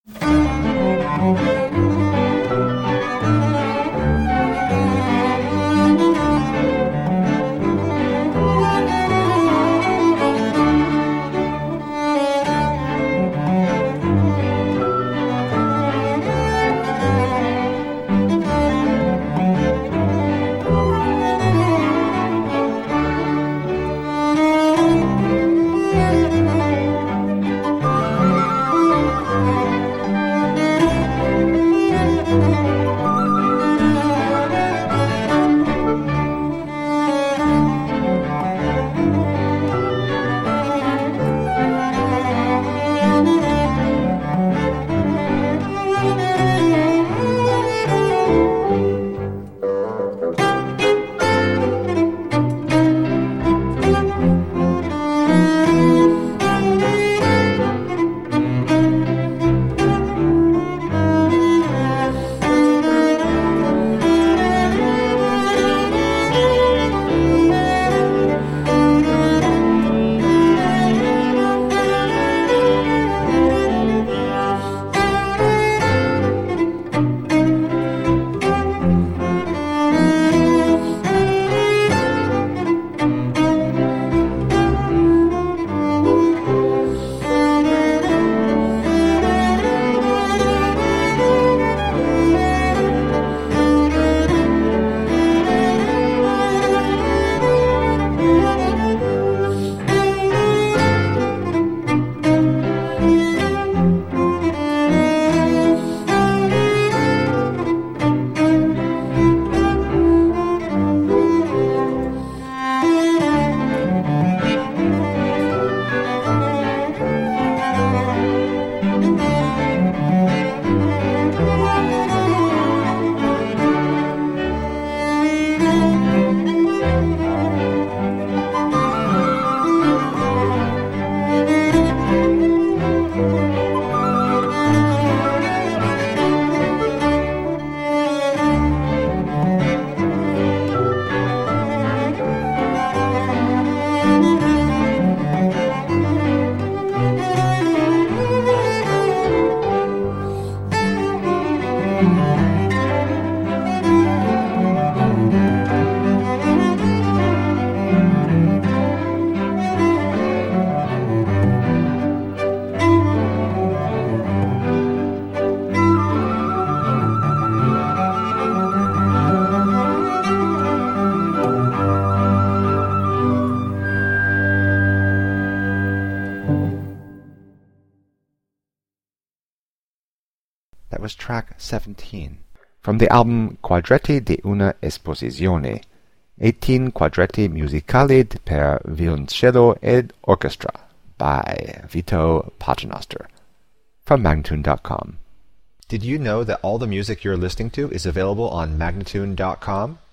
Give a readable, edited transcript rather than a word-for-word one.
That was track 17 from the album Quadretti di una esposizione, 18 quadretti musicali per violoncello ed orchestra by Vito Paternoster from Magnatune.com. Did you know that all the music you're listening to is available on Magnatune.com?